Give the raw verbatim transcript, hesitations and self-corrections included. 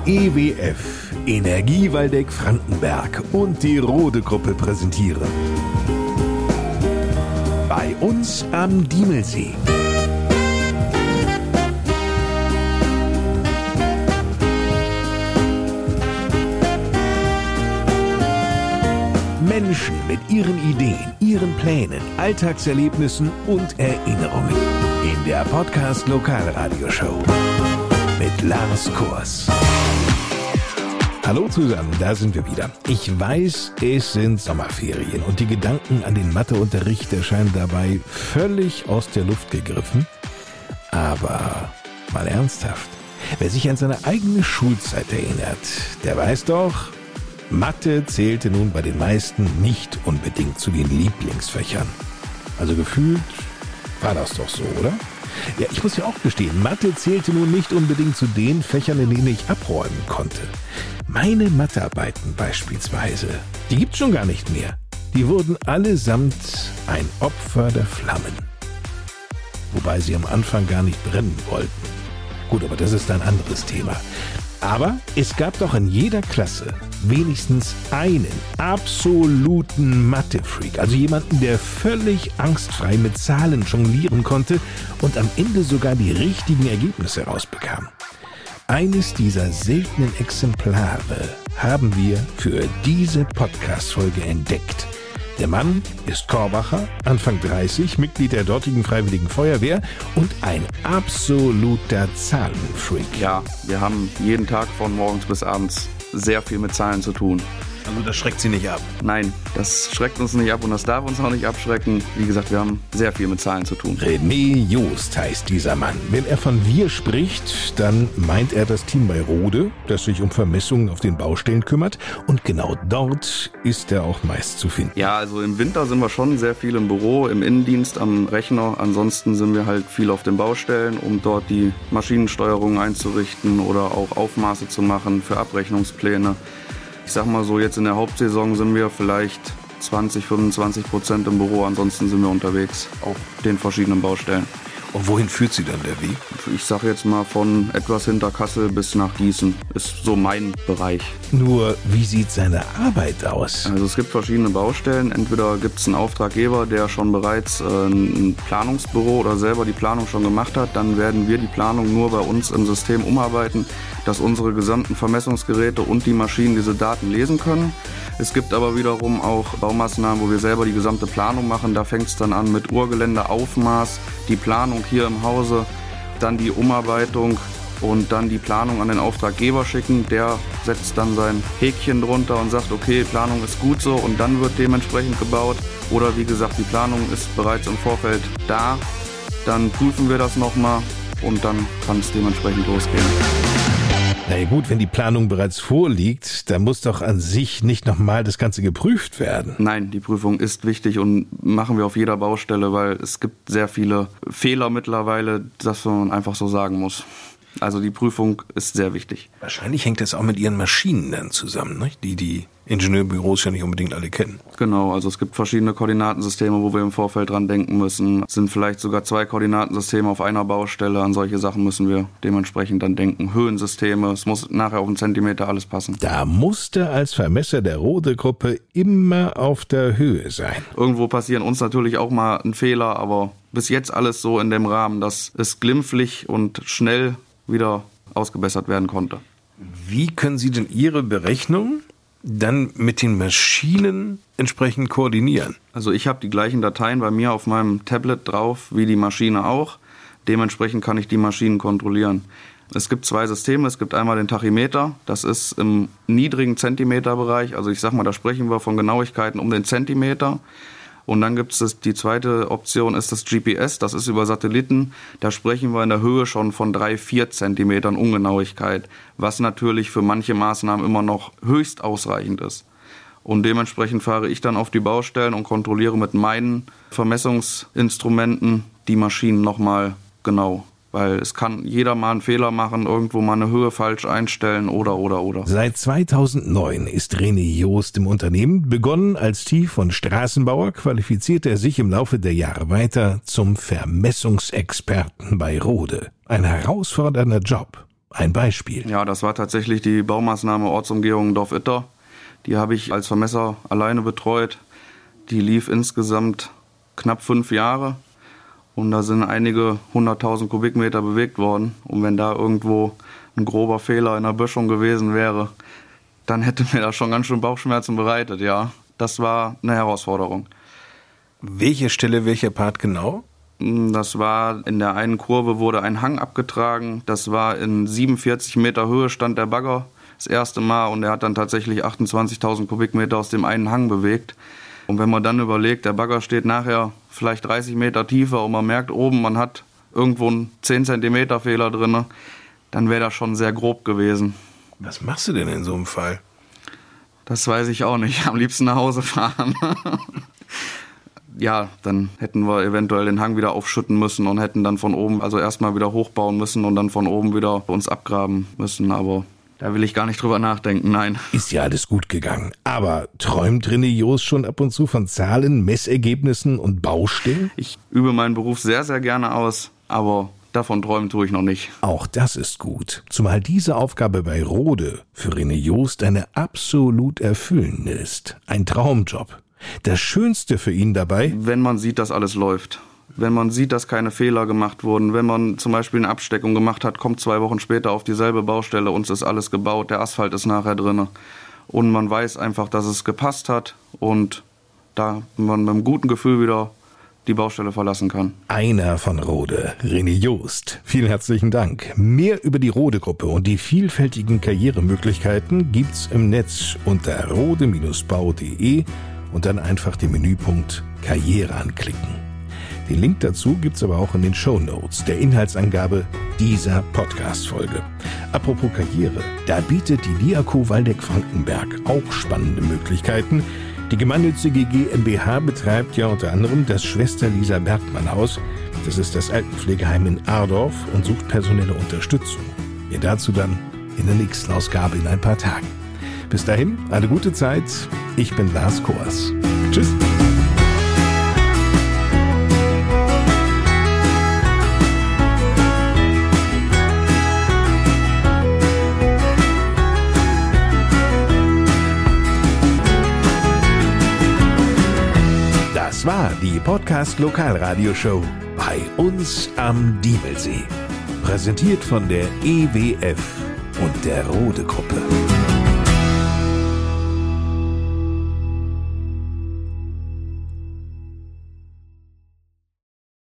E W F, Energie Waldeck-Frankenberg und die Rode-Gruppe präsentieren. Bei uns am Diemelsee. Menschen mit ihren Ideen, ihren Plänen, Alltagserlebnissen und Erinnerungen. In der Podcast Lokalradioshow mit Lars Kors. Hallo zusammen, da sind wir wieder. Ich weiß, es sind Sommerferien und die Gedanken an den Matheunterricht erscheinen dabei völlig aus der Luft gegriffen. Aber mal ernsthaft, wer sich an seine eigene Schulzeit erinnert, der weiß doch, Mathe zählte nun bei den meisten nicht unbedingt zu den Lieblingsfächern. Also gefühlt war das doch so, oder? Ja, ich muss ja auch gestehen, Mathe zählte nun nicht unbedingt zu den Fächern, in denen ich abräumen konnte. Meine Mathearbeiten beispielsweise, die gibt's schon gar nicht mehr. Die wurden allesamt ein Opfer der Flammen. Wobei sie am Anfang gar nicht brennen wollten. Gut, aber das ist ein anderes Thema. Aber es gab doch in jeder Klasse wenigstens einen absoluten Mathe-Freak, also jemanden, der völlig angstfrei mit Zahlen jonglieren konnte und am Ende sogar die richtigen Ergebnisse rausbekam. Eines dieser seltenen Exemplare haben wir für diese Podcast-Folge entdeckt. Der Mann ist Korbacher, Anfang dreißig, Mitglied der dortigen Freiwilligen Feuerwehr und ein absoluter Zahlenfreak. Ja, wir haben jeden Tag von morgens bis abends sehr viel mit Zahlen zu tun. Also das schreckt Sie nicht ab? Nein, das schreckt uns nicht ab und das darf uns auch nicht abschrecken. Wie gesagt, wir haben sehr viel mit Zahlen zu tun. René Joost heißt dieser Mann. Wenn er von wir spricht, dann meint er das Team bei Rode, das sich um Vermessungen auf den Baustellen kümmert. Und genau dort ist er auch meist zu finden. Ja, also im Winter sind wir schon sehr viel im Büro, im Innendienst, am Rechner. Ansonsten sind wir halt viel auf den Baustellen, um dort die Maschinensteuerung einzurichten oder auch Aufmaße zu machen für Abrechnungspläne. Ich sag mal so, jetzt in der Hauptsaison sind wir vielleicht zwanzig, fünfundzwanzig Prozent im Büro, ansonsten sind wir unterwegs auf den verschiedenen Baustellen. Und wohin führt Sie dann der Weg? Ich sag jetzt mal von etwas hinter Kassel bis nach Gießen, ist so mein Bereich. Nur, wie sieht seine Arbeit aus? Also es gibt verschiedene Baustellen, entweder gibt es einen Auftraggeber, der schon bereits äh, ein Planungsbüro oder selber die Planung schon gemacht hat, dann werden wir die Planung nur bei uns im System umarbeiten, dass unsere gesamten Vermessungsgeräte und die Maschinen diese Daten lesen können. Es gibt aber wiederum auch Baumaßnahmen, wo wir selber die gesamte Planung machen. Da fängt es dann an mit Urgelände, Aufmaß, die Planung hier im Hause, dann die Umarbeitung und dann die Planung an den Auftraggeber schicken. Der setzt dann sein Häkchen drunter und sagt, okay, Planung ist gut so und dann wird dementsprechend gebaut. Oder wie gesagt, die Planung ist bereits im Vorfeld da. Dann prüfen wir das nochmal und dann kann es dementsprechend losgehen. Na ja gut, wenn die Planung bereits vorliegt, dann muss doch an sich nicht nochmal das Ganze geprüft werden. Nein, die Prüfung ist wichtig und machen wir auf jeder Baustelle, weil es gibt sehr viele Fehler mittlerweile, dass man einfach so sagen muss. Also die Prüfung ist sehr wichtig. Wahrscheinlich hängt das auch mit Ihren Maschinen dann zusammen, ne? die die Ingenieurbüros ja nicht unbedingt alle kennen. Genau, also es gibt verschiedene Koordinatensysteme, wo wir im Vorfeld dran denken müssen. Es sind vielleicht sogar zwei Koordinatensysteme auf einer Baustelle. An solche Sachen müssen wir dementsprechend dann denken. Höhensysteme, es muss nachher auf einen Zentimeter alles passen. Da musste als Vermesser der Rode-Gruppe immer auf der Höhe sein. Irgendwo passieren uns natürlich auch mal ein Fehler, aber bis jetzt alles so in dem Rahmen, dass es glimpflich und schnell wieder ausgebessert werden konnte. Wie können Sie denn Ihre Berechnungen dann mit den Maschinen entsprechend koordinieren? Also ich habe die gleichen Dateien bei mir auf meinem Tablet drauf, wie die Maschine auch. Dementsprechend kann ich die Maschinen kontrollieren. Es gibt zwei Systeme. Es gibt einmal den Tachymeter. Das ist im niedrigen Zentimeterbereich. Also ich sag mal, da sprechen wir von Genauigkeiten um den Zentimeter. Und dann gibt es die zweite Option, ist das G P S, das ist über Satelliten. Da sprechen wir in der Höhe schon von drei, vier Zentimetern Ungenauigkeit, was natürlich für manche Maßnahmen immer noch höchst ausreichend ist. Und dementsprechend fahre ich dann auf die Baustellen und kontrolliere mit meinen Vermessungsinstrumenten die Maschinen nochmal genau. Weil es kann jeder mal einen Fehler machen, irgendwo mal eine Höhe falsch einstellen oder, oder, oder. Seit zweitausendneun ist René Joost im Unternehmen. Begonnen als Tief- und Straßenbauer, qualifizierte er sich im Laufe der Jahre weiter zum Vermessungsexperten bei Rode. Ein herausfordernder Job. Ein Beispiel. Ja, das war tatsächlich die Baumaßnahme Ortsumgehung Dorf-Itter. Die habe ich als Vermesser alleine betreut. Die lief insgesamt knapp fünf Jahre. Und da sind einige hunderttausend Kubikmeter bewegt worden. Und wenn da irgendwo ein grober Fehler in der Böschung gewesen wäre, dann hätte mir das schon ganz schön Bauchschmerzen bereitet, ja. Das war eine Herausforderung. Welche Stelle, welcher Part genau? Das war, in der einen Kurve wurde ein Hang abgetragen. Das war in siebenundvierzig Meter Höhe stand der Bagger das erste Mal. Und er hat dann tatsächlich achtundzwanzigtausend Kubikmeter aus dem einen Hang bewegt. Und wenn man dann überlegt, der Bagger steht nachher vielleicht dreißig Meter tiefer und man merkt oben, man hat irgendwo einen zehn Zentimeter Fehler drin, dann wäre das schon sehr grob gewesen. Was machst du denn in so einem Fall? Das weiß ich auch nicht. Am liebsten nach Hause fahren. Ja, dann hätten wir eventuell den Hang wieder aufschütten müssen und hätten dann von oben, also erstmal wieder hochbauen müssen und dann von oben wieder uns abgraben müssen. Aber da will ich gar nicht drüber nachdenken, nein. Ist ja alles gut gegangen. Aber träumt René Joost schon ab und zu von Zahlen, Messergebnissen und Baustellen? Ich übe meinen Beruf sehr, sehr gerne aus, aber davon träumen tue ich noch nicht. Auch das ist gut. Zumal diese Aufgabe bei Rode für René Joost eine absolut erfüllende ist. Ein Traumjob. Das Schönste für ihn dabei? Wenn man sieht, dass alles läuft. Wenn man sieht, dass keine Fehler gemacht wurden. Wenn man zum Beispiel eine Absteckung gemacht hat, kommt zwei Wochen später auf dieselbe Baustelle, uns ist alles gebaut, der Asphalt ist nachher drin. Und man weiß einfach, dass es gepasst hat und da man mit einem guten Gefühl wieder die Baustelle verlassen kann. Einer von Rode, René Joost. Vielen herzlichen Dank. Mehr über die Rode-Gruppe und die vielfältigen Karrieremöglichkeiten gibt's im Netz unter rode Bindestrich bau punkt de und dann einfach den Menüpunkt Karriere anklicken. Den Link dazu gibt's aber auch in den Shownotes der Inhaltsangabe dieser Podcast-Folge. Apropos Karriere, da bietet die Diaco Waldeck-Frankenberg auch spannende Möglichkeiten. Die gemeinnützige GmbH betreibt ja unter anderem das Schwester-Lisa-Bergmann-Haus. Das ist das Altenpflegeheim in Ardorf und sucht personelle Unterstützung. Mehr dazu dann in der nächsten Ausgabe in ein paar Tagen. Bis dahin, eine gute Zeit. Ich bin Lars Kors. Tschüss. Das war die Podcast-Lokalradioshow bei uns am Diemelsee. Präsentiert von der E W F und der Rode-Gruppe.